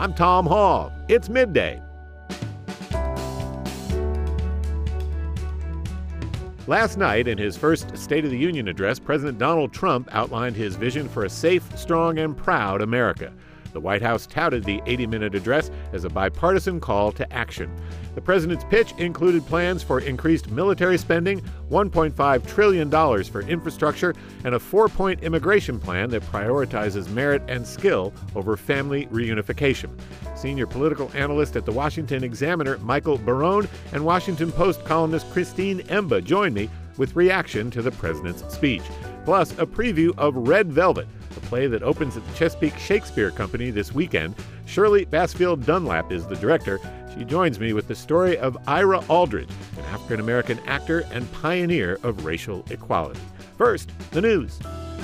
I'm Tom Hall. It's midday. Last night, in his first State of the Union address, President Donald Trump outlined his vision for a safe, strong, and proud America. The White House touted the 80-minute address as a bipartisan call to action. The president's pitch included plans for increased military spending, $1.5 trillion for infrastructure, and a 4-point immigration plan that prioritizes merit and skill over family reunification. Senior political analyst at the Washington Examiner, Michael Barone, and Washington Post columnist Christine Emba join me with reaction to the president's speech, plus a preview of Red Velvet, a play that opens at the Chesapeake Shakespeare Company this weekend. Shirley Bassfield Dunlap is the director. She joins me with the story of Ira Aldridge, an African-American actor and pioneer of racial equality. First, the news.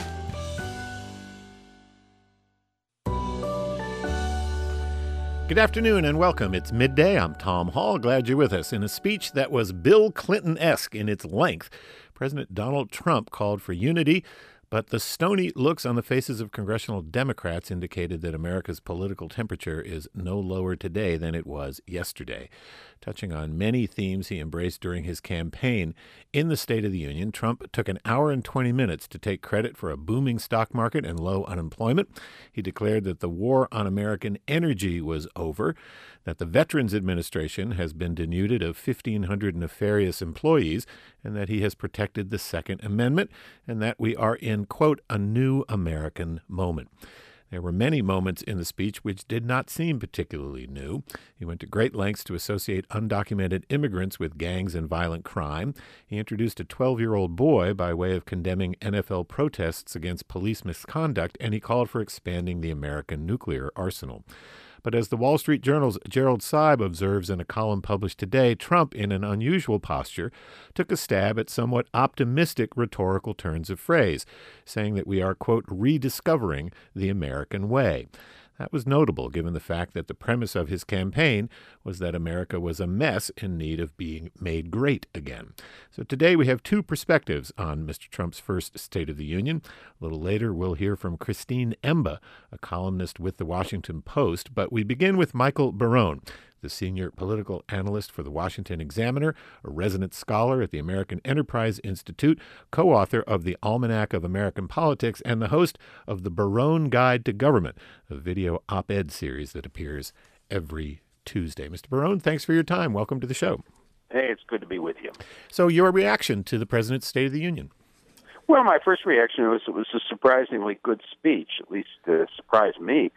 Good afternoon and welcome. It's midday. I'm Tom Hall. Glad you're with us. In a speech that was Bill Clinton-esque in its length, President Donald Trump called for unity, but the stony looks on the faces of congressional Democrats indicated that America's political temperature is no lower today than it was yesterday. Touching on many themes he embraced during his campaign in the State of the Union, Trump took an hour and 20 minutes to take credit for a booming stock market and low unemployment. He declared that the war on American energy was over, that the Veterans Administration has been denuded of 1,500 nefarious employees, and that he has protected the Second Amendment, and that we are in, quote, a new American moment. There were many moments in the speech which did not seem particularly new. He went to great lengths to associate undocumented immigrants with gangs and violent crime. He introduced a 12-year-old boy by way of condemning NFL protests against police misconduct, and he called for expanding the American nuclear arsenal. But as the Wall Street Journal's Gerald Seib observes in a column published today, Trump, in an unusual posture, took a stab at somewhat optimistic rhetorical turns of phrase, saying that we are, quote, rediscovering the American way. That was notable given the fact that the premise of his campaign was that America was a mess in need of being made great again. So today we have two perspectives on Mr. Trump's first State of the Union. A little later we'll hear from Christine Emba, a columnist with the Washington Post, but we begin with Michael Barone, the senior political analyst for the Washington Examiner, a resident scholar at the American Enterprise Institute, co-author of the Almanac of American Politics, and the host of the Barone Guide to Government, a video op-ed series that appears every Tuesday. Mr. Barone, thanks for your time. Welcome to the show. Hey, it's good to be with you. So your reaction to the President's State of the Union? Well, my first reaction was it was a surprisingly good speech, at least surprised me.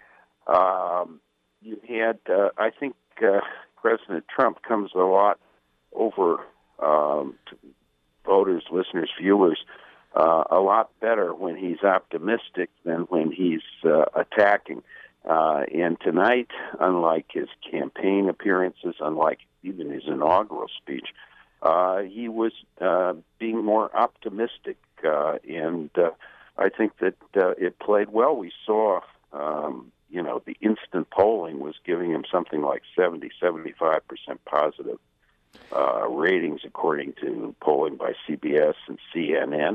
You had, I think, President Trump comes a lot over to voters, listeners, viewers, a lot better when he's optimistic than when he's attacking. And tonight, unlike his campaign appearances, unlike even his inaugural speech, he was being more optimistic. And I think that it played well. We saw the instant polling was giving him something like 75% positive ratings, according to polling by CBS and CNN.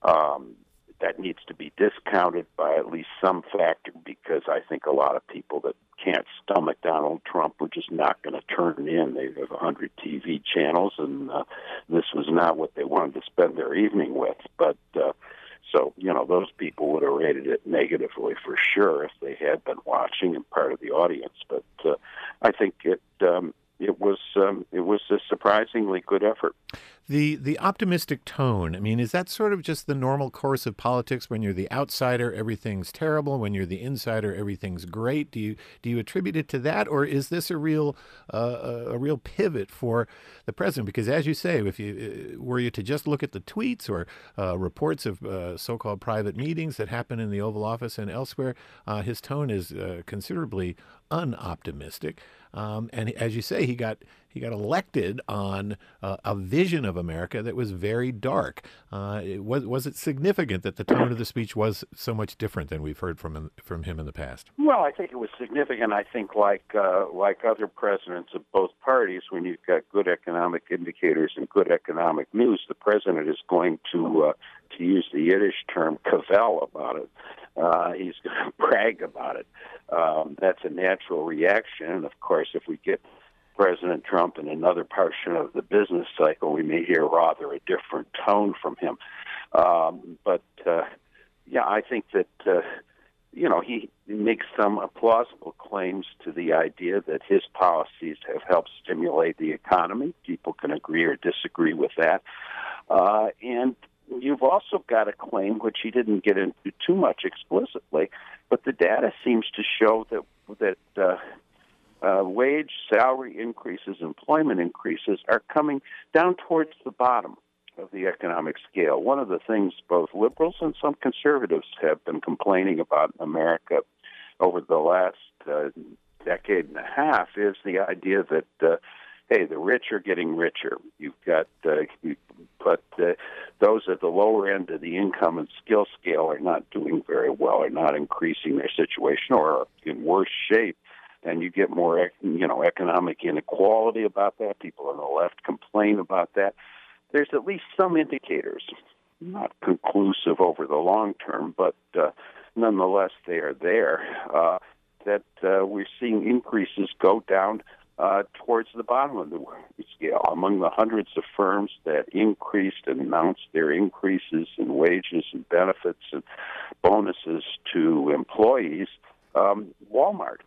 That needs to be discounted by at least some factor, because I think a lot of people that can't stomach Donald Trump are just not going to turn in. They have 100 TV channels, and this was not what they wanted to spend their evening with. But so, those people would have rated it negatively for sure if they had been watching and part of the audience. But I think it was a surprisingly good effort. The optimistic tone, I mean, is that sort of just the normal course of politics? When you're the outsider, everything's terrible. When you're the insider, everything's great. Do you attribute it to that, or is this a real pivot for the president? Because as you say, if you were you to just look at the tweets or reports of so-called private meetings that happen in the Oval Office and elsewhere, his tone is considerably unoptimistic. And as you say, he got elected on a vision of America that was very dark. Was it significant that the tone of the speech was so much different than we've heard from him in the past? Well, I think it was significant. I think like other presidents of both parties, when you've got good economic indicators and good economic news, the president is going to use the Yiddish term, cavell about it. he's going to brag about it. That's a natural reaction. And, of course, if we get President Trump in another portion of the business cycle, we may hear rather a different tone from him. Yeah, I think that, he makes some plausible claims to the idea that his policies have helped stimulate the economy. People can agree or disagree with that. And you've also got a claim, which he didn't get into too much explicitly, but the data seems to show that wage, salary increases, employment increases are coming down towards the bottom of the economic scale. One of the things both liberals and some conservatives have been complaining about in America over the last decade and a half is the idea that, hey, the rich are getting richer. You've got, but those at the lower end of the income and skill scale are not doing very well, are not increasing their situation, or are in worse shape. And you get more, economic inequality about that. People on the left complain about that. There's at least some indicators, not conclusive over the long term, but nonetheless they are there, that we're seeing increases go down towards the bottom of the scale. Among the hundreds of firms that increased and announced their increases in wages and benefits and bonuses to employees, Walmart.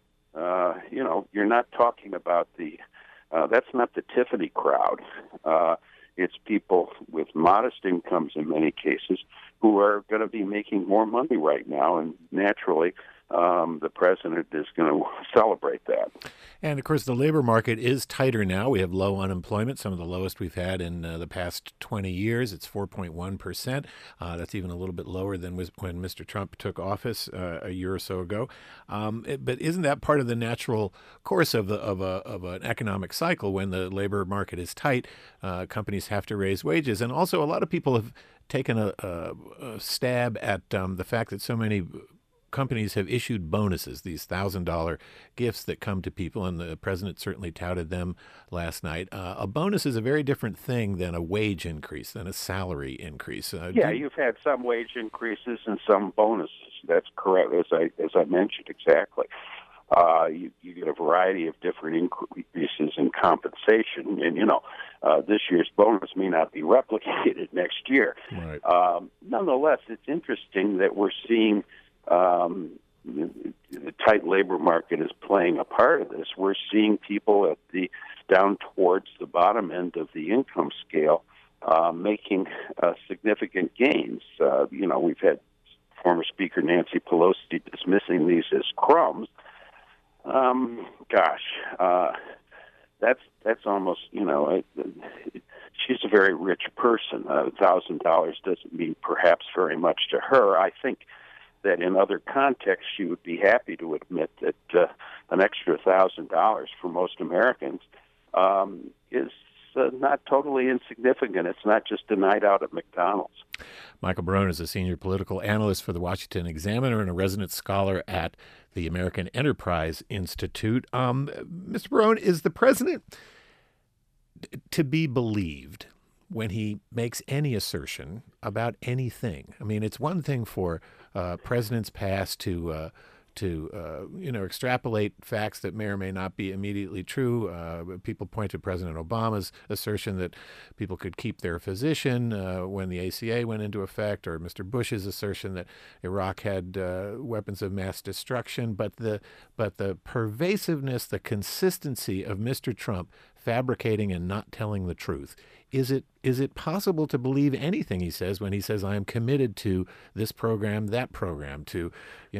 You're not talking about that's not the Tiffany crowd. It's people with modest incomes in many cases who are going to be making more money right now, and naturally, the president is going to celebrate that. And, of course, the labor market is tighter now. We have low unemployment, some of the lowest we've had in the past 20 years. It's 4.1%. That's even a little bit lower than when Mr. Trump took office a year or so ago. But isn't that part of the natural course of an economic cycle? When the labor market is tight, companies have to raise wages. And also, a lot of people have taken a stab at the fact that so many companies have issued bonuses, these $1,000 gifts that come to people, and the president certainly touted them last night. A bonus is a very different thing than a wage increase, than a salary increase. You've had some wage increases and some bonuses. That's correct, as I mentioned, exactly. You get a variety of different increases in compensation, and this year's bonus may not be replicated next year. Right. Nonetheless, it's interesting that we're seeing the tight labor market is playing a part of this. We're seeing people down towards the bottom end of the income scale making significant gains. We've had former Speaker Nancy Pelosi dismissing these as crumbs. That's almost, she's a very rich person. $1,000 doesn't mean perhaps very much to her. I think that in other contexts she would be happy to admit that an extra $1,000 for most Americans is not totally insignificant. It's not just a night out at McDonald's. Michael Barone is a senior political analyst for the Washington Examiner and a resident scholar at the American Enterprise Institute. Mr. Barone, is the president to be believed when he makes any assertion about anything? I mean, it's one thing for presidents past to extrapolate facts that may or may not be immediately true. People point to President Obama's assertion that people could keep their physician when the ACA went into effect, or Mr. Bush's assertion that Iraq had weapons of mass destruction. But the pervasiveness, the consistency of Mr. Trump fabricating and not telling the truth. Is it possible to believe anything he says when he says, I am committed to this program, that program, to,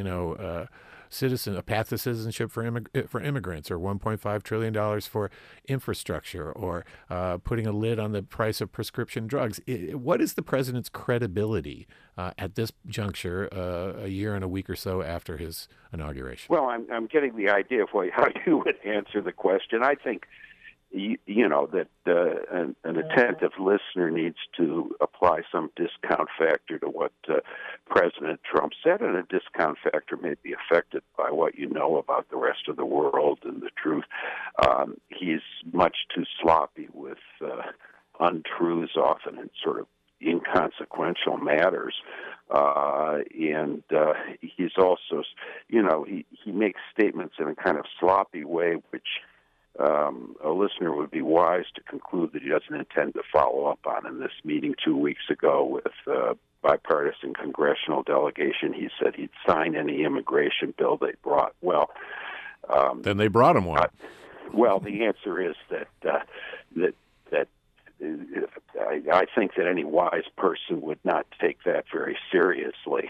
a path to citizenship for immigrants, or $1.5 trillion for infrastructure, or putting a lid on the price of prescription drugs? What is the president's credibility at this juncture, a year and a week or so after his inauguration? Well, I'm getting the idea of how you would answer the question. I think that an attentive listener needs to apply some discount factor to what President Trump said, and a discount factor may be affected by what you know about the rest of the world and the truth. He's much too sloppy with untruths, often in sort of inconsequential matters. And he's also, he makes statements in a kind of sloppy way, which a listener would be wise to conclude that he doesn't intend to follow up on. In this meeting 2 weeks ago with bipartisan congressional delegation, he said he'd sign any immigration bill they brought. Well, then they brought him one. Well, the answer is that I think that any wise person would not take that very seriously.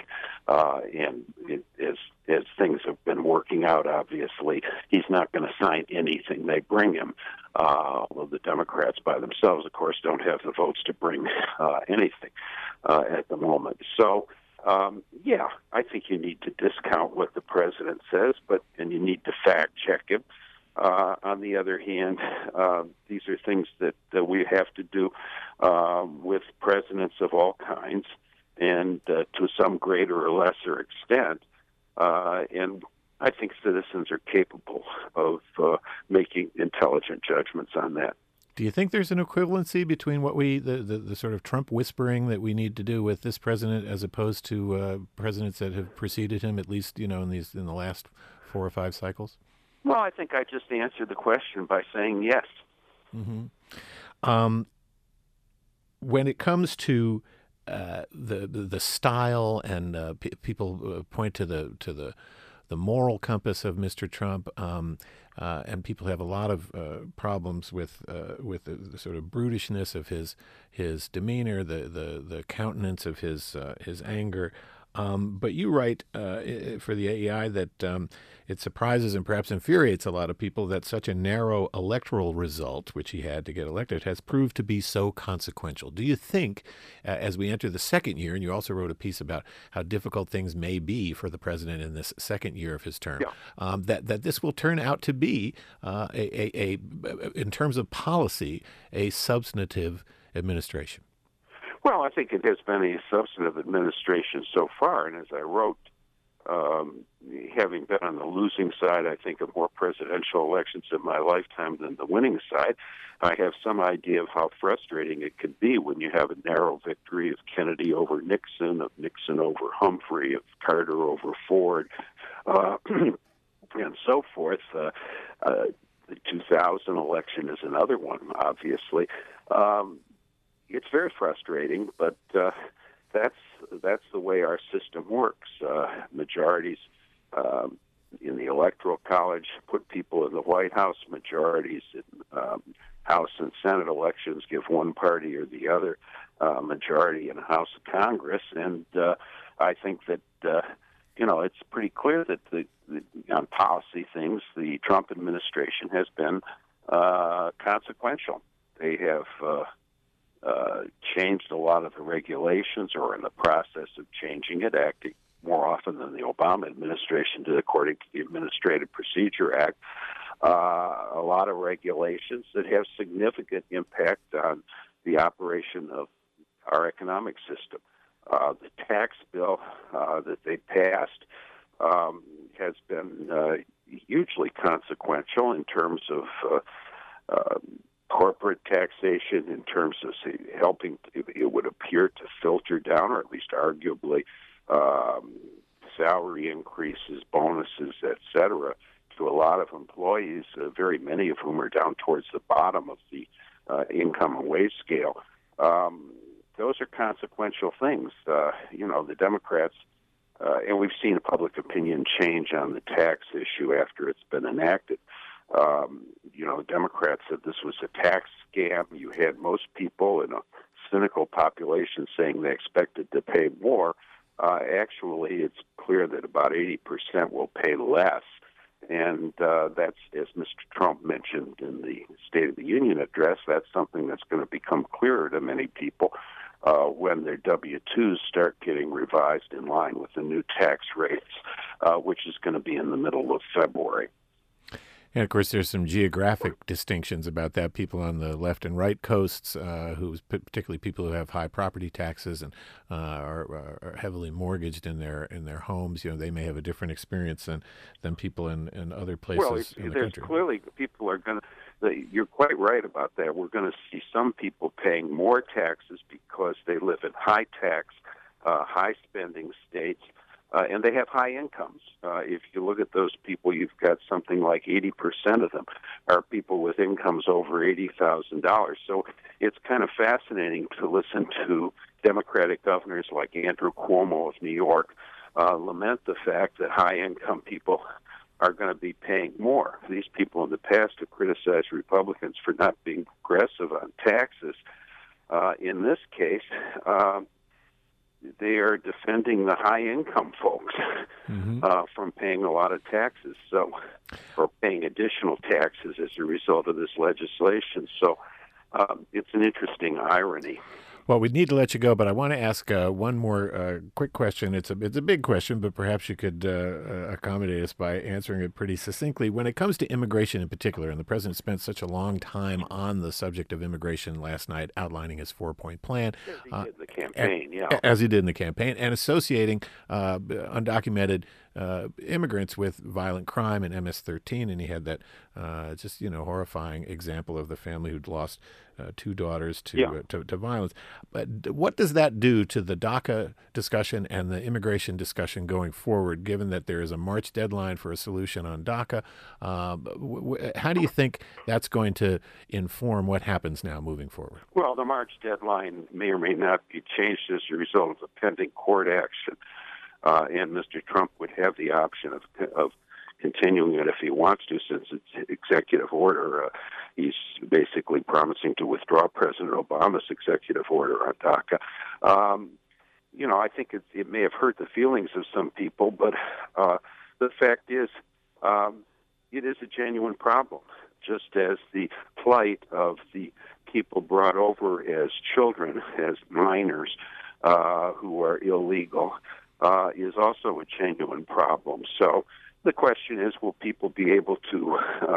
As things have been working out, obviously, he's not going to sign anything they bring him. Although the Democrats by themselves, of course, don't have the votes to bring anything at the moment. So, I think you need to discount what the president says, and you need to fact check him. On the other hand, these are things that we have to do with presidents of all kinds, and to some greater or lesser extent. And I think citizens are capable of making intelligent judgments on that. Do you think there's an equivalency between what the sort of Trump whispering that we need to do with this president as opposed to presidents that have preceded him, at least in the last 4 or 5 cycles? Well, I think I just answered the question by saying yes. Mm-hmm. When it comes to the style, and people point to the moral compass of Mr. Trump, and people have a lot of problems with the sort of brutishness of his demeanor, the countenance of his anger. But you write for the AEI that it surprises and perhaps infuriates a lot of people that such a narrow electoral result, which he had to get elected, has proved to be so consequential. Do you think, as we enter the second year, and you also wrote a piece about how difficult things may be for the president in this second year of his term, that this will turn out to be, in terms of policy, a substantive administration? Well, I think it has been a substantive administration so far, and as I wrote, having been on the losing side, I think, of more presidential elections in my lifetime than the winning side, I have some idea of how frustrating it could be when you have a narrow victory of Kennedy over Nixon, of Nixon over Humphrey, of Carter over Ford, and so forth. The 2000 election is another one, obviously. It's very frustrating, but that's the way our system works. Majorities in the Electoral College put people in the White House. Majorities in House and Senate elections give one party or the other majority in the House of Congress. And I think that, it's pretty clear that on policy things, the Trump administration has been consequential. They have changed a lot of the regulations, or in the process of changing it, acting more often than the Obama administration did, according to the Administrative Procedure Act. A lot of regulations that have significant impact on the operation of our economic system. The tax bill that they passed has been hugely consequential in terms of corporate taxation, in terms of helping, it would appear, to filter down, or at least arguably, salary increases, bonuses, etc., to a lot of employees, very many of whom are down towards the bottom of the income and wage scale. Those are consequential things. The Democrats, and we've seen a public opinion change on the tax issue after it's been enacted. Democrats said this was a tax scam. You had most people in a cynical population saying they expected to pay more. Actually, it's clear that about 80% will pay less. And that's, as Mr. Trump mentioned in the State of the Union address, that's something that's going to become clearer to many people when their W-2s start getting revised in line with the new tax rates, which is going to be in the middle of February. And, of course, there's some geographic distinctions about that. People on the left and right coasts, particularly people who have high property taxes and are heavily mortgaged in their homes, they may have a different experience than people in other places in the country. Clearly people are going to, you're quite right about that. We're going to see some people paying more taxes because they live in high tax high spending states, and they have high incomes. If you look at those people, you've got something like 80% of them are people with incomes over $80,000. So it's kind of fascinating to listen to Democratic governors like Andrew Cuomo of New York lament the fact that high-income people are going to be paying more. These people in the past have criticized Republicans for not being progressive on taxes. In this case, they are defending the high-income folks from paying a lot of taxes, or paying additional taxes as a result of this legislation. So it's an interesting irony. Well, we need to let you go, but I want to ask one more quick question. It's a big question, but perhaps you could accommodate us by answering it pretty succinctly. When it comes to immigration in particular, and the president spent such a long time on the subject of immigration last night, outlining his 4-point plan. As he did in the campaign, As he did in the campaign, and associating undocumented immigrants with violent crime and MS-13, and he had that horrifying example of the family who'd lost 2 daughters to violence. But what does that do to the DACA discussion and the immigration discussion going forward, given that there is a March deadline for a solution on DACA? How do you think that's going to inform what happens now moving forward? Well, the March deadline may or may not be changed as a result of the pending court action. And Mr. Trump would have the option of continuing it if he wants to, since it's executive order. He's basically promising to withdraw President Obama's executive order on DACA. I think it may have hurt the feelings of some people, but the fact is, it is a genuine problem, just as the plight of the people brought over as children, as minors, who are illegal, is also a genuine problem. So the question is, will people be able to,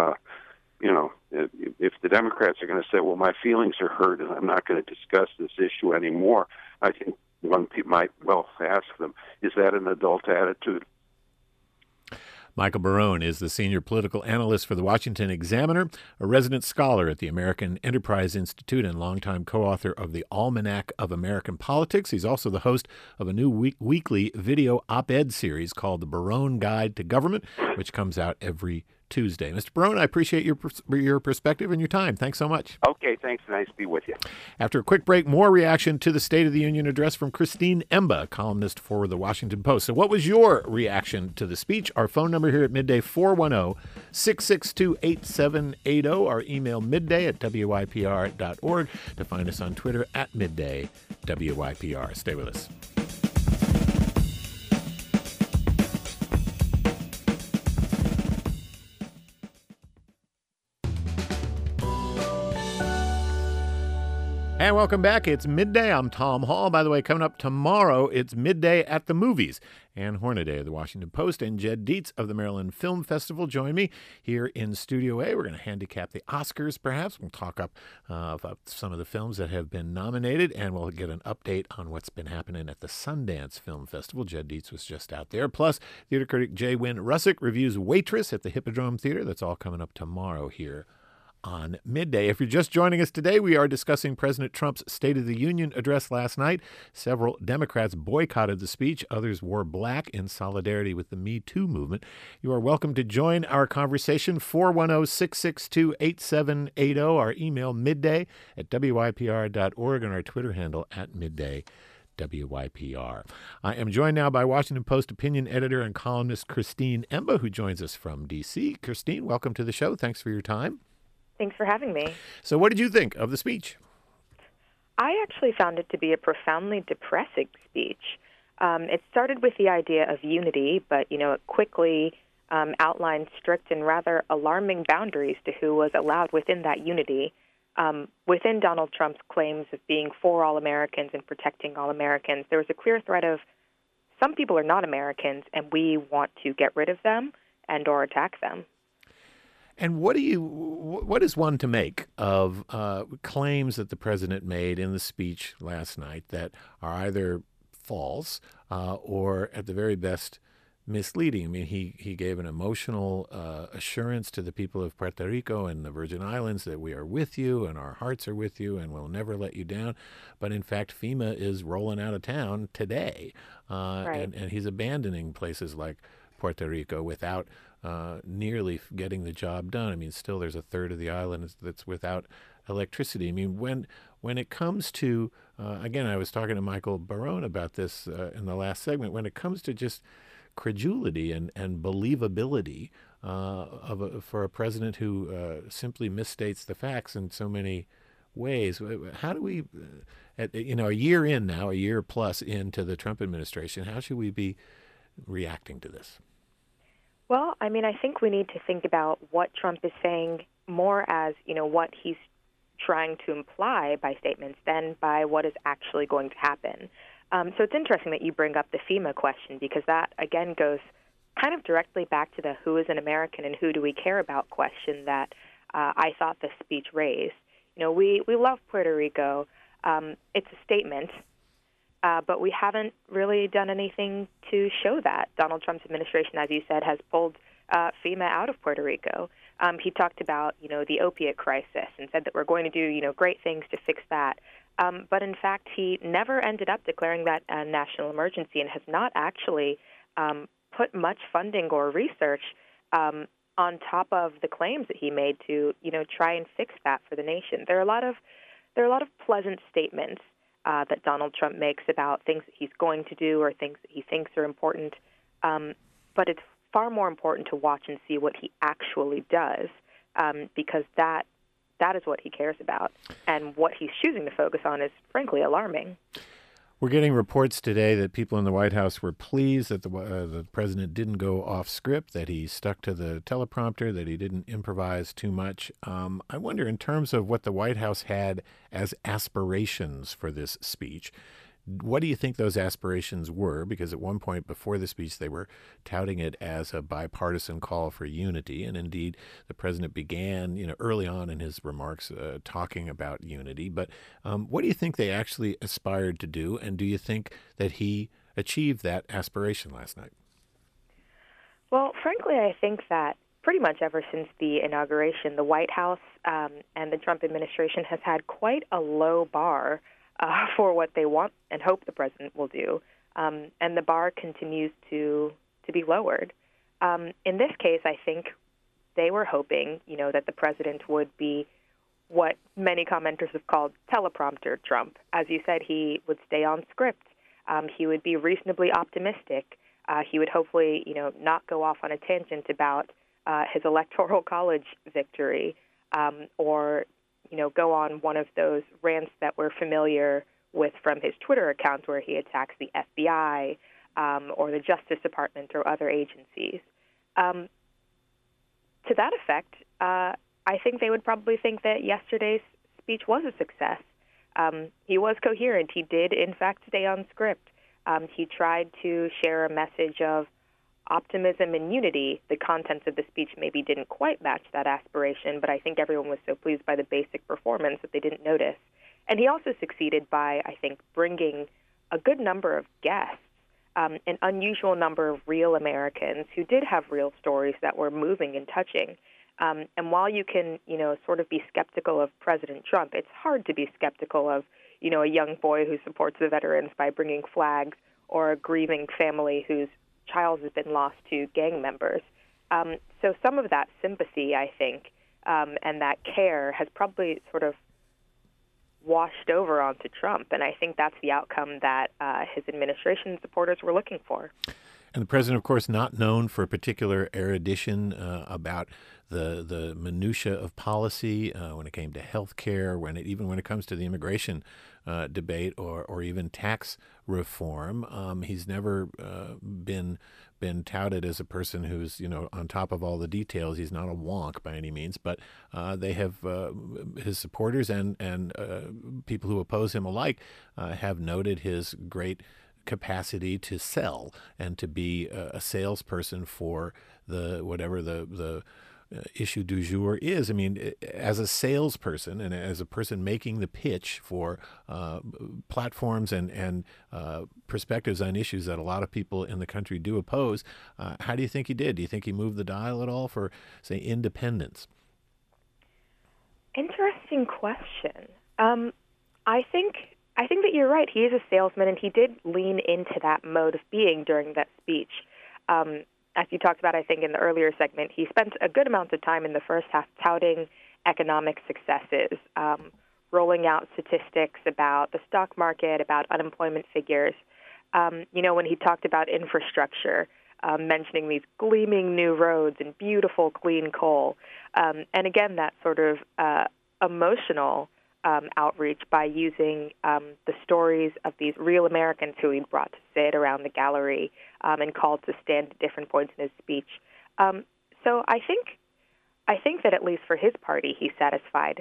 if the Democrats are going to say, well, my feelings are hurt and I'm not going to discuss this issue anymore, I think one might well ask them, is that an adult attitude? Michael Barone is the senior political analyst for the Washington Examiner, a resident scholar at the American Enterprise Institute, and longtime co-author of the Almanac of American Politics. He's also the host of a new weekly video op-ed series called The Barone Guide to Government, which comes out every Tuesday. Mr. Barone, I appreciate your perspective and your time. Thanks so much. Okay, thanks. Nice to be with you. After a quick break, more reaction to the State of the Union address from Christine Emba, columnist for The Washington Post. So what was your reaction to the speech? Our phone number here at Midday, 410-662-8780. Our email, midday@wypr.org. To find us on Twitter, @MiddayWYPR. Stay with us. And welcome back. It's Midday. I'm Tom Hall. By the way, coming up tomorrow, it's Midday at the Movies. Ann Hornaday of the Washington Post and Jed Dietz of the Maryland Film Festival join me here in Studio A. We're going to handicap the Oscars, perhaps. We'll talk about some of the films that have been nominated, and we'll get an update on what's been happening at the Sundance Film Festival. Jed Dietz was just out there. Plus, theater critic Jay Wynn Russick reviews Waitress at the Hippodrome Theater. That's all coming up tomorrow here on Midday. If you're just joining us today, we are discussing President Trump's State of the Union address last night. Several Democrats boycotted the speech. Others wore black in solidarity with the Me Too movement. You are welcome to join our conversation. 410-662-8780. Our email, midday@wypr.org, and our Twitter handle @midday_WYPR. I am joined now by Washington Post opinion editor and columnist Christine Emba, who joins us from D.C. Christine, welcome to the show. Thanks for your time. Thanks for having me. So what did you think of the speech? I actually found it to be a profoundly depressing speech. It started with the idea of unity, but, it quickly outlined strict and rather alarming boundaries to who was allowed within that unity. Within Donald Trump's claims of being for all Americans and protecting all Americans, there was a clear threat of some people are not Americans, and we want to get rid of them and or attack them. And what is one to make of claims that the president made in the speech last night that are either false or, at the very best, misleading. I mean, he gave an emotional assurance to the people of Puerto Rico and the Virgin Islands that we are with you and our hearts are with you and we'll never let you down. But in fact, FEMA is rolling out of town today, Right. and he's abandoning places like Puerto Rico without nearly getting the job done. I mean, still there's a third of the island that's without electricity. I mean, when it comes to again, I was talking to Michael Barone about this in the last segment. When it comes to just credulity and believability for a president who simply misstates the facts in so many ways. How do we, a year in now, a year plus into the Trump administration, how should we be reacting to this? Well, I mean, I think we need to think about what Trump is saying more as, what he's trying to imply by statements than by what is actually going to happen. So it's interesting that you bring up the FEMA question because that, again, goes kind of directly back to the who is an American and who do we care about question that I thought the speech raised. We love Puerto Rico. It's a statement, but we haven't really done anything to show that. Donald Trump's administration, as you said, has pulled FEMA out of Puerto Rico. He talked about, the opiate crisis and said that we're going to do, great things to fix that. But in fact, he never ended up declaring that a national emergency and has not actually put much funding or research on top of the claims that he made to, try and fix that for the nation. There are a lot of pleasant statements that Donald Trump makes about things that he's going to do or things that he thinks are important. But it's far more important to watch and see what he actually does, because that is what he cares about. And what he's choosing to focus on is, frankly, alarming. We're getting reports today that people in the White House were pleased that the president didn't go off script, that he stuck to the teleprompter, that he didn't improvise too much. I wonder, in terms of what the White House had as aspirations for this speech, what do you think those aspirations were? Because at one point before the speech, they were touting it as a bipartisan call for unity. And indeed, the president began, early on in his remarks, talking about unity. But what do you think they actually aspired to do? And do you think that he achieved that aspiration last night? Well, frankly, I think that pretty much ever since the inauguration, the White House and the Trump administration has had quite a low bar for what they want and hope the president will do. And the bar continues to be lowered. In this case, I think they were hoping, that the president would be what many commenters have called teleprompter Trump. As you said, he would stay on script. He would be reasonably optimistic. He would hopefully, not go off on a tangent about his electoral college victory or go on one of those rants that we're familiar with from his Twitter account where he attacks the FBI or the Justice Department or other agencies. To that effect, I think they would probably think that yesterday's speech was a success. He was coherent. He did, in fact, stay on script. He tried to share a message of optimism and unity. The contents of the speech maybe didn't quite match that aspiration, but I think everyone was so pleased by the basic performance that they didn't notice. And he also succeeded by, I think, bringing a good number of guests, an unusual number of real Americans who did have real stories that were moving and touching. And while you can, sort of be skeptical of President Trump, it's hard to be skeptical of, a young boy who supports the veterans by bringing flags or a grieving family whose child has been lost to gang members. So some of that sympathy, I think, and that care has probably sort of washed over onto Trump. And I think that's the outcome that his administration supporters were looking for. And the president, of course, not known for particular erudition about the minutia of policy when it came to health care, even when it comes to the immigration debate or even tax reform. He's never been touted as a person who's, on top of all the details. He's not a wonk by any means, but they have his supporters and people who oppose him alike have noted his great capacity to sell and to be a salesperson for whatever the issue du jour is. I mean, as a salesperson and as a person making the pitch for platforms and perspectives on issues that a lot of people in the country do oppose, how do you think he did? Do you think he moved the dial at all for, say, independence? Interesting question. I think that you're right. He is a salesman, and he did lean into that mode of being during that speech. As you talked about, I think, in the earlier segment, he spent a good amount of time in the first half touting economic successes, rolling out statistics about the stock market, about unemployment figures. When he talked about infrastructure, mentioning these gleaming new roads and beautiful clean coal. And again, that sort of emotional outreach by using the stories of these real Americans who he'd brought to sit around the gallery and called to stand at different points in his speech. So I think that at least for his party, he satisfied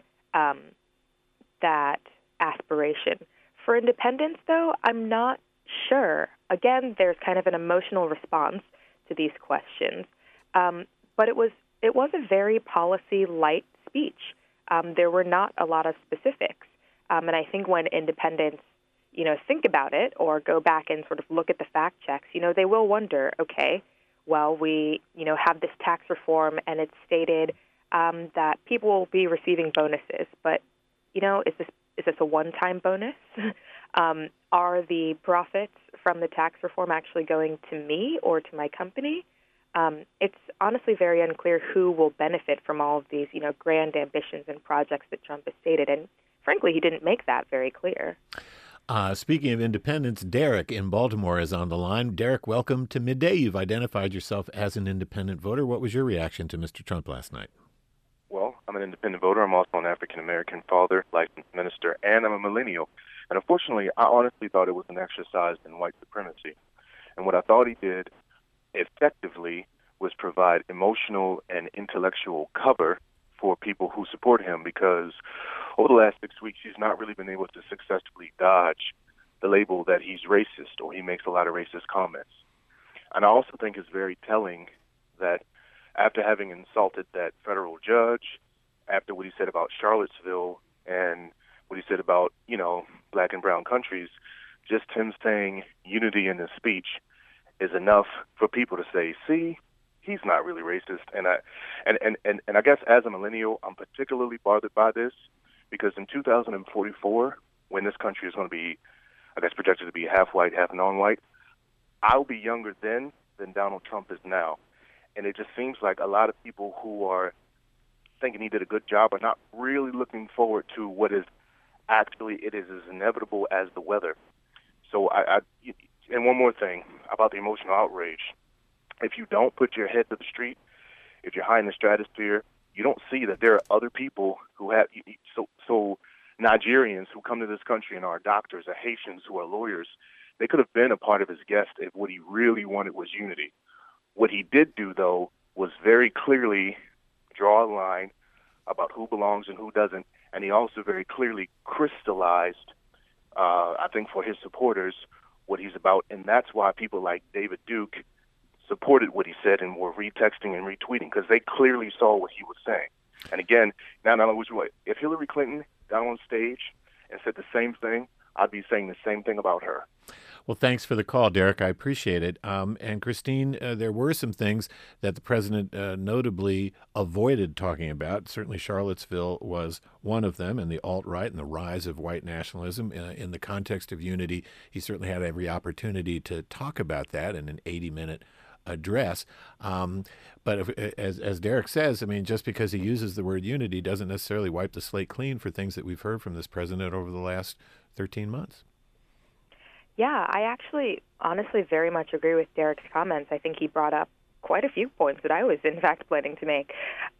that aspiration. For independence, though, I'm not sure. Again, there's kind of an emotional response to these questions, but it was a very policy-light speech. There were not a lot of specifics, and I think when independents, think about it or go back and sort of look at the fact checks, they will wonder, okay, well, we, have this tax reform, and it's stated that people will be receiving bonuses, but, is this a one-time bonus? Are the profits from the tax reform actually going to me or to my company? It's honestly very unclear who will benefit from all of these, grand ambitions and projects that Trump has stated. And frankly, he didn't make that very clear. Speaking of independence, Derek in Baltimore is on the line. Derek, welcome to Midday. You've identified yourself as an independent voter. What was your reaction to Mr. Trump last night? Well, I'm an independent voter. I'm also an African-American father, licensed minister, and I'm a millennial. And unfortunately, I honestly thought it was an exercise in white supremacy. And what I thought he did effectively was provide emotional and intellectual cover for people who support him, because over the last 6 weeks, he's not really been able to successfully dodge the label that he's racist, or he makes a lot of racist comments. And I also think it's very telling that after having insulted that federal judge, after what he said about Charlottesville and what he said about, black and brown countries, just him saying unity in his speech is enough for people to say, see, he's not really racist. And I guess as a millennial, I'm particularly bothered by this because in 2044, when this country is going to be, I guess, projected to be half white, half non-white, I'll be younger then than Donald Trump is now. And it just seems like a lot of people who are thinking he did a good job are not really looking forward to what is actually, it is as inevitable as the weather. So and one more thing about the emotional outrage. If you don't put your head to the street, if you're high in the stratosphere, you don't see that there are other people who have, so Nigerians who come to this country and are doctors, or Haitians who are lawyers, they could have been a part of his guest if what he really wanted was unity. What he did do, though, was very clearly draw a line about who belongs and who doesn't, and he also very clearly crystallized, I think, for his supporters what he's about, and that's why people like David Duke supported what he said and were retexting and retweeting, because they clearly saw what he was saying. And again, now if Hillary Clinton got on stage and said the same thing, I'd be saying the same thing about her. Well, thanks for the call, Derek. I appreciate it. And Christine, there were some things that the president notably avoided talking about. Certainly Charlottesville was one of them, and the alt-right and the rise of white nationalism. In the context of unity, he certainly had every opportunity to talk about that in an 80-minute address. But as Derek says, I mean, just because he uses the word unity doesn't necessarily wipe the slate clean for things that we've heard from this president over the last 13 months. Yeah, I actually honestly very much agree with Derek's comments. I think he brought up quite a few points that I was, in fact, planning to make.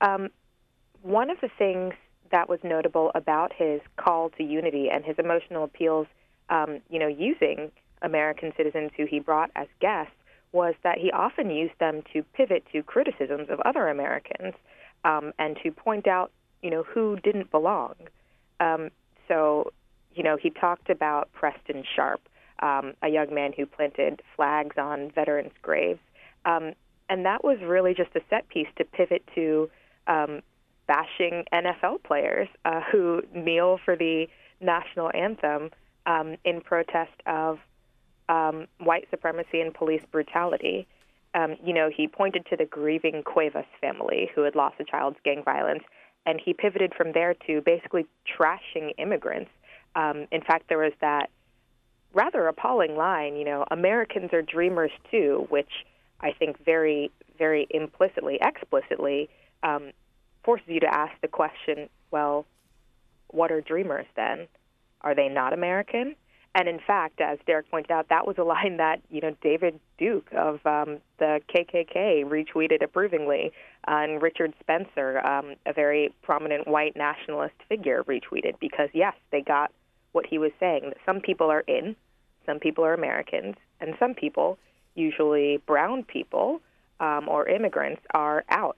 One of the things that was notable about his call to unity and his emotional appeals, using American citizens who he brought as guests, was that he often used them to pivot to criticisms of other Americans and to point out, who didn't belong. So, he talked about Preston Sharp. a young man who planted flags on veterans' graves. And that was really just a set piece to pivot to bashing NFL players who kneel for the national anthem in protest of white supremacy and police brutality. He pointed to the grieving Cuevas family who had lost a child to gang violence, and he pivoted from there to basically trashing immigrants. In fact, there was that rather appalling line, Americans are dreamers too, which I think very, very implicitly, explicitly forces you to ask the question, well, what are dreamers then? Are they not American? And in fact, as Derek pointed out, that was a line that, David Duke of the KKK retweeted approvingly, and Richard Spencer, a very prominent white nationalist figure, retweeted because, yes, they got what he was saying, that some people are in, some people are Americans, and some people, usually brown people or immigrants, are out.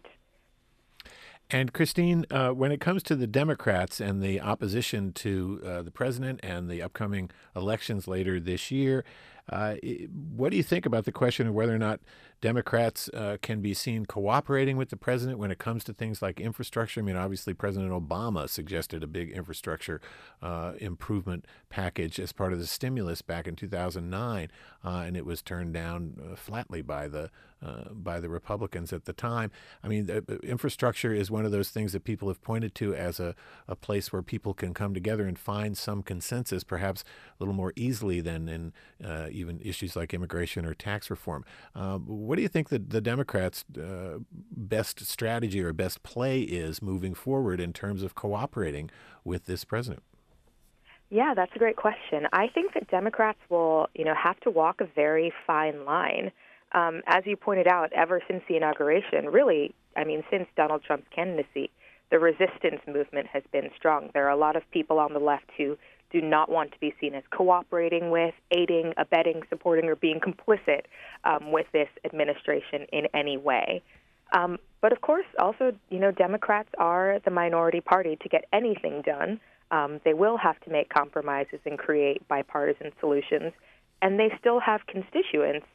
And Christine, when it comes to the Democrats and the opposition to the president and the upcoming elections later this year, what do you think about the question of whether or not Democrats can be seen cooperating with the president when it comes to things like infrastructure? I mean, obviously, President Obama suggested a big infrastructure improvement package as part of the stimulus back in 2009, and it was turned down flatly by the Republicans at the time. I mean, infrastructure is one of those things that people have pointed to as a place where people can come together and find some consensus, perhaps a little more easily than in even issues like immigration or tax reform. What do you think that the Democrats' best strategy or best play is moving forward in terms of cooperating with this president? Yeah, that's a great question. I think that Democrats will, have to walk a very fine line. As you pointed out, ever since the inauguration, really, since Donald Trump's candidacy, the resistance movement has been strong. There are a lot of people on the left who do not want to be seen as cooperating with, aiding, abetting, supporting, or being complicit with this administration in any way. But of course, also, Democrats are the minority party. To get anything done, they will have to make compromises and create bipartisan solutions. And they still have constituents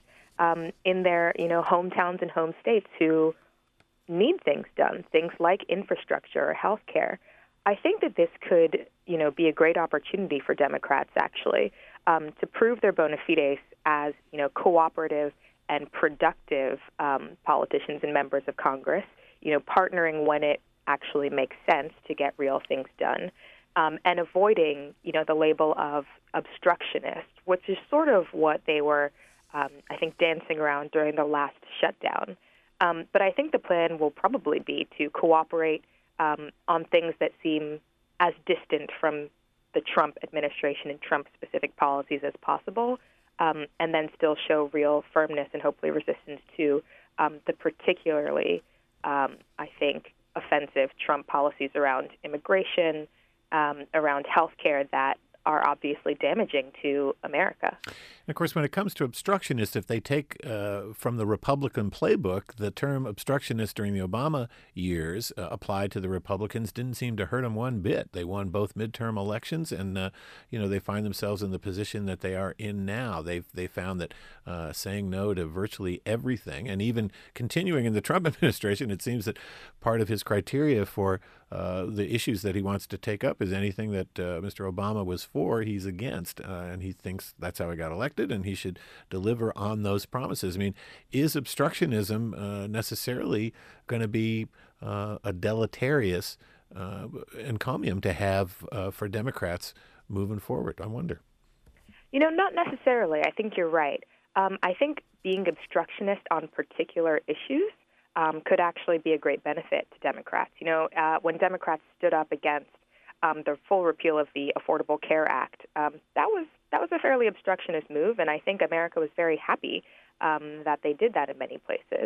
in their, hometowns and home states who need things done, things like infrastructure or health care. I think that this could, be a great opportunity for Democrats, actually, to prove their bona fides as, cooperative and productive politicians and members of Congress, partnering when it actually makes sense to get real things done, and avoiding, the label of obstructionist, which is sort of what they were, I think, dancing around during the last shutdown. But I think the plan will probably be to cooperate on things that seem as distant from the Trump administration and Trump-specific policies as possible, and then still show real firmness and hopefully resistance to the particularly, I think, offensive Trump policies around immigration, around health care that are obviously damaging to America. And of course, when it comes to obstructionists, if they take from the Republican playbook, the term obstructionist during the Obama years applied to the Republicans didn't seem to hurt them one bit. They won both midterm elections, and they find themselves in the position that they are in now. They found that saying no to virtually everything, and even continuing in the Trump administration, it seems that part of his criteria for the issues that he wants to take up is anything that Mr. Obama was for, he's against, and he thinks that's how he got elected, and he should deliver on those promises. I mean, is obstructionism necessarily going to be a deleterious encomium to have for Democrats moving forward? I wonder. Not necessarily. I think you're right. I think being obstructionist on particular issues could actually be a great benefit to Democrats. When Democrats stood up against the full repeal of the Affordable Care Act, that was a fairly obstructionist move, and I think America was very happy that they did that in many places.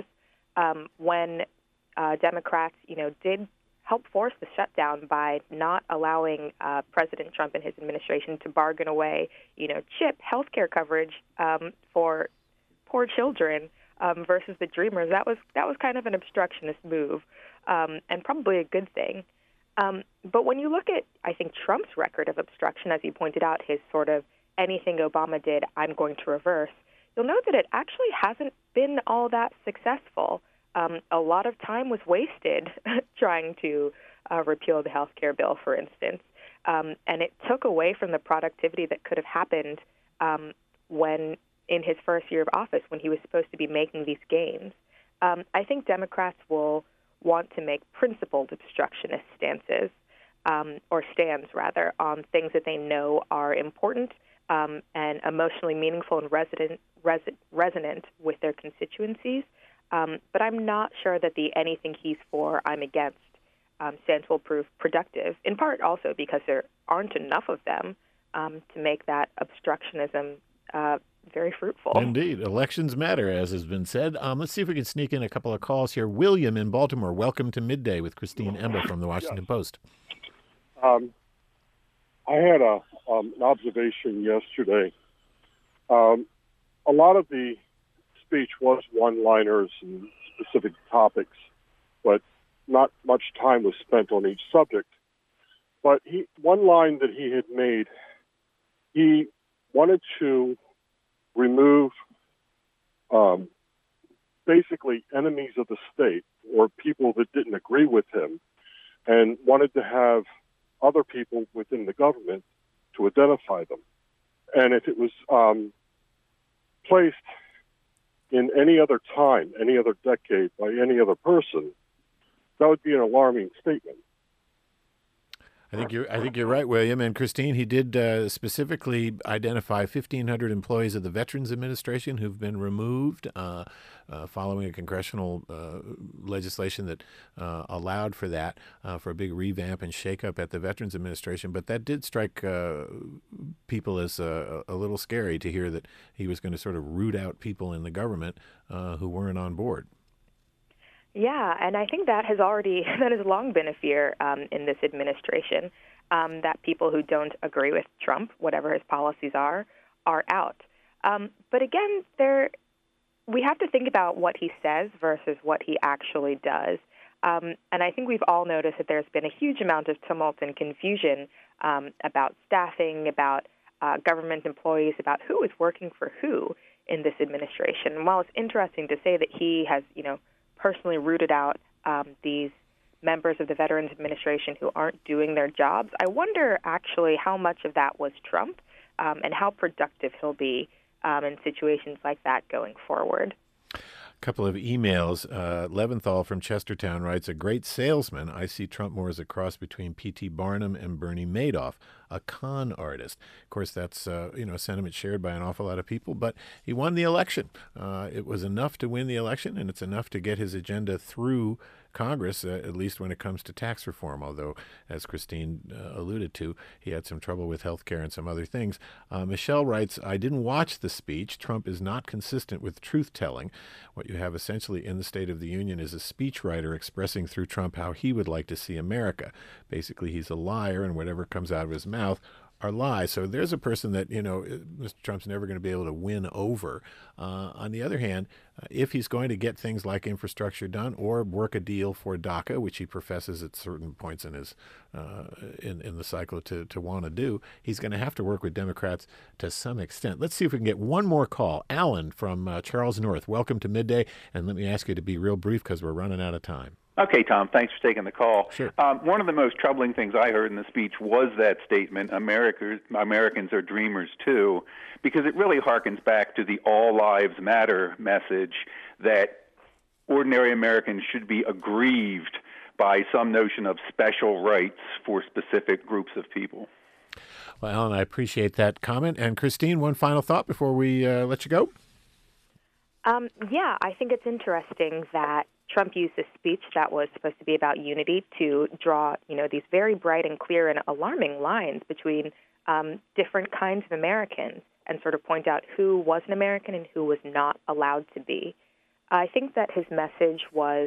When Democrats, did help force the shutdown by not allowing President Trump and his administration to bargain away, CHIP health care coverage for poor children versus the Dreamers, that was kind of an obstructionist move, and probably a good thing. But when you look at, I think, Trump's record of obstruction, as you pointed out, his sort of anything Obama did, I'm going to reverse, you'll note that it actually hasn't been all that successful. A lot of time was wasted trying to repeal the health care bill, for instance, and it took away from the productivity that could have happened when in his first year of office, when he was supposed to be making these gains. I think Democrats will want to make principled obstructionist stances, or stands, rather, on things that they know are important and emotionally meaningful and resonant with their constituencies. But I'm not sure that the anything he's for, I'm against stance will prove productive, in part also because there aren't enough of them to make that obstructionism very fruitful. Indeed. Elections matter, as has been said. Let's see if we can sneak in a couple of calls here. William in Baltimore, welcome to Midday with Christine Emba from the Washington Post. I had an observation yesterday. A lot of the speech was one-liners and specific topics, but not much time was spent on each subject. But one line that he had made, he wanted to remove basically enemies of the state or people that didn't agree with him, and wanted to have other people within the government to identify them. And if it was placed in any other time, any other decade, by any other person, that would be an alarming statement. I think you're right, William. And Christine, he did specifically identify 1,500 employees of the Veterans Administration who've been removed following a congressional legislation that allowed for that, for a big revamp and shakeup at the Veterans Administration. But that did strike people as a little scary to hear that he was going to sort of root out people in the government who weren't on board. Yeah, and I think that has long been a fear in this administration, that people who don't agree with Trump, whatever his policies are out. But again, we have to think about what he says versus what he actually does. And I think we've all noticed that there's been a huge amount of tumult and confusion about staffing, about government employees, about who is working for who in this administration. And while it's interesting to say that he has, personally rooted out these members of the Veterans Administration who aren't doing their jobs, I wonder actually how much of that was Trump and how productive he'll be in situations like that going forward. A couple of emails. Leventhal from Chestertown writes, a great salesman. I see Trump more as a cross between P.T. Barnum and Bernie Madoff, a con artist. Of course, that's a sentiment shared by an awful lot of people, but he won the election. It was enough to win the election, and it's enough to get his agenda through Congress, at least when it comes to tax reform, although, as Christine alluded to, he had some trouble with health care and some other things. Michelle writes, I didn't watch the speech. Trump is not consistent with truth-telling. What you have essentially in the State of the Union is a speechwriter expressing through Trump how he would like to see America. Basically, he's a liar, and whatever comes out of his mouth are lies. So there's a person that, Mr. Trump's never going to be able to win over. On the other hand, if he's going to get things like infrastructure done or work a deal for DACA, which he professes at certain points in his in the cycle to want to do, he's going to have to work with Democrats to some extent. Let's see if we can get one more call. Alan from Charles North, welcome to Midday. And let me ask you to be real brief because we're running out of time. Okay, Tom, thanks for taking the call. Sure. One of the most troubling things I heard in the speech was that statement, Americans are dreamers too, because it really harkens back to the all lives matter message that ordinary Americans should be aggrieved by some notion of special rights for specific groups of people. Well, Alan, I appreciate that comment. And Christine, one final thought before we let you go? Yeah, I think it's interesting that Trump used this speech that was supposed to be about unity to draw, these very bright and clear and alarming lines between different kinds of Americans and sort of point out who was an American and who was not allowed to be. I think that his message was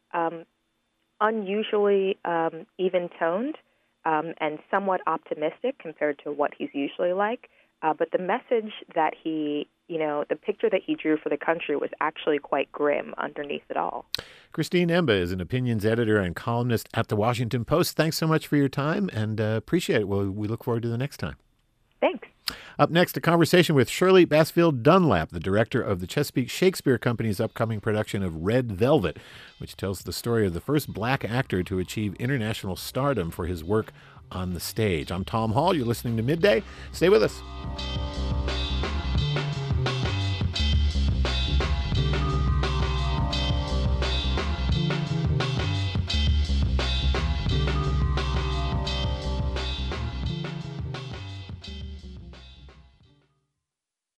unusually even-toned and somewhat optimistic compared to what he's usually like. But the message that the picture that he drew for the country was actually quite grim underneath it all. Christine Emba is an opinions editor and columnist at the Washington Post. Thanks so much for your time and appreciate it. Well, we look forward to the next time. Thanks. Up next, a conversation with Shirley Bassfield Dunlap, the director of the Chesapeake Shakespeare Company's upcoming production of Red Velvet, which tells the story of the first black actor to achieve international stardom for his work on the stage. I'm Tom Hall. You're listening to Midday. Stay with us.